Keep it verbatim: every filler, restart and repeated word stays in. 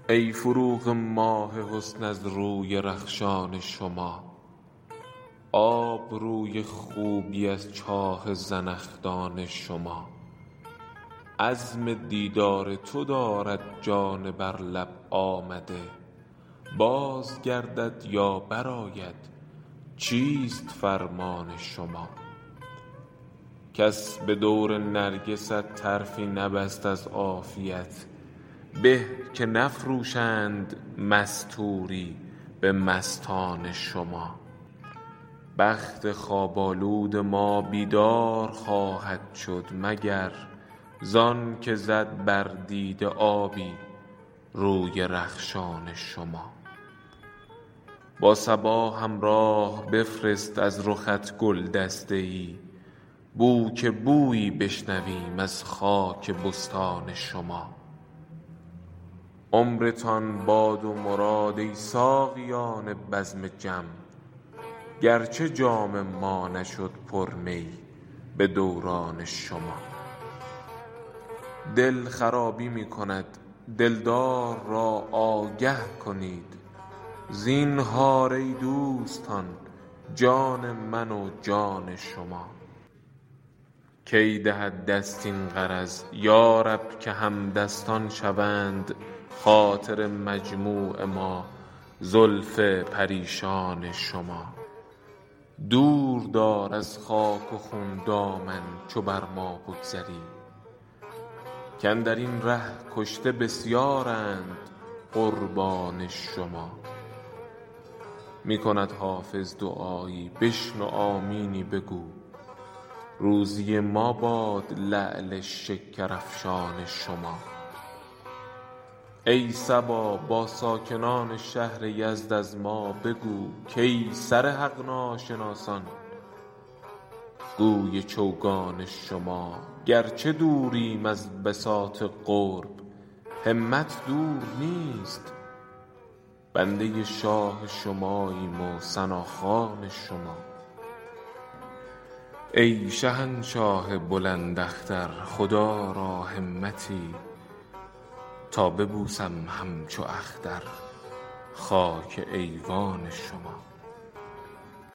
ای فروغ ماه حسن از روی رخشان شما، آب روی خوبی از چاه زنخدان شما. عزم دیدار تو دارد جان بر لب آمده، باز گردد یا برآید چیست فرمان شما. کس به دور نرگست طرفی نبست از عافیت، به که نفروشند مستوری به مستان شما. بخت خواب آلود ما بیدار خواهد شد مگر زان که زد بر دیده آبی روی رخشان شما. با صبا همراه بفرست از رخت گلدسته ای، بو که بویی بشنویم از خاک بستان شما. عمرتان باد و مراد ای ساقیان بزم جم، گرچه جام ما نشد پر می به دوران شما. دل خرابی می کند دلدار را آگه کنید، زینهار ای دوستان جان من و جان شما. کی دهد دست این غرض یا رب که همدستان شوند خاطر مجموع ما زلف پریشان شما. دور دار از خاک و خون دامن چو بر ما بگذری، کاندر این ره کشته بسیارند قربان شما. می کند حافظ دعایی بشنو آمینی بگو، روزی ما باد لعل شکرافشان شما. ای صبا با ساکنان شهر یزد از ما بگو، کای سر حق ناشناسان گوی چوگان شما. گرچه دوریم از بساط قرب همت دور نیست، بنده شاه شماییم و ثناخوان شما. ای شهنشاه بلند اختر خدا را همتی، تا ببوسم همچو اختر خاک ایوان شما.